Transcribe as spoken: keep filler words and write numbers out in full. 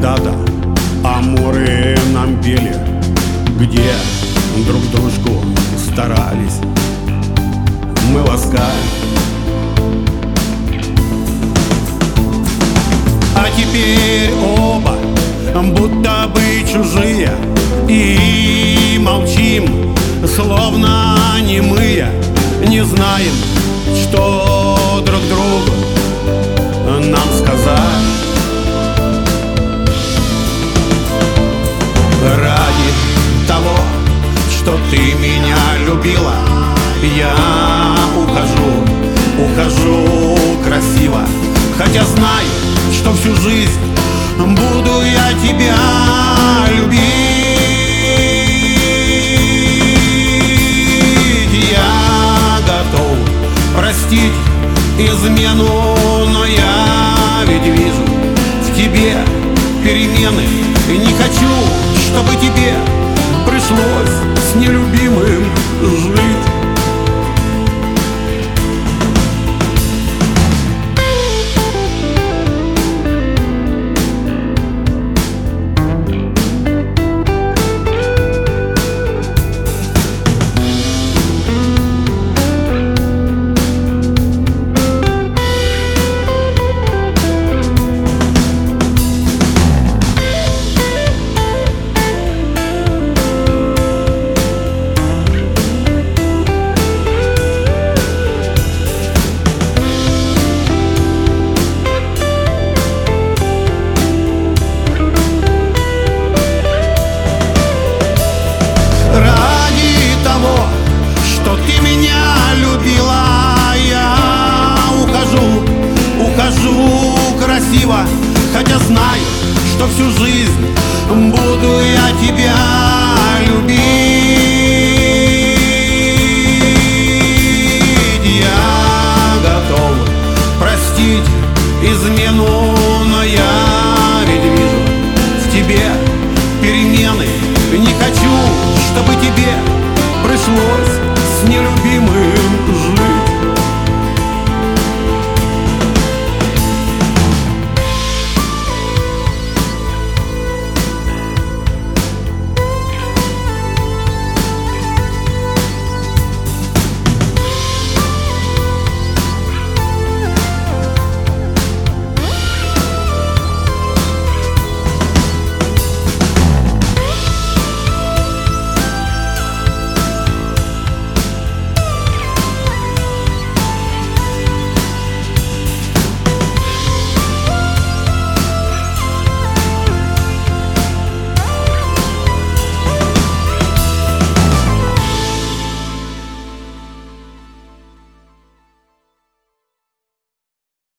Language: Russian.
когда-то амуры нам пели, где друг дружку старались мы ласкать. А теперь оба будто бы чужие, и молчим, словно немые, не знаем, что друг другу нам сказать. Ради того, что ты меня любила, я ухожу, ухожу красиво, хотя знаю, что всю жизнь буду я тебя любить. Я готов простить измену, но я ведь вижу в тебе перемены, и не хочу, чтобы тебе пришлось с нелюбимым жить. Хотя знаю, что всю жизнь буду я тебя любить. Я готов простить измену, но я ведь вижу в тебе перемены. Не хочу, чтобы тебе пришлось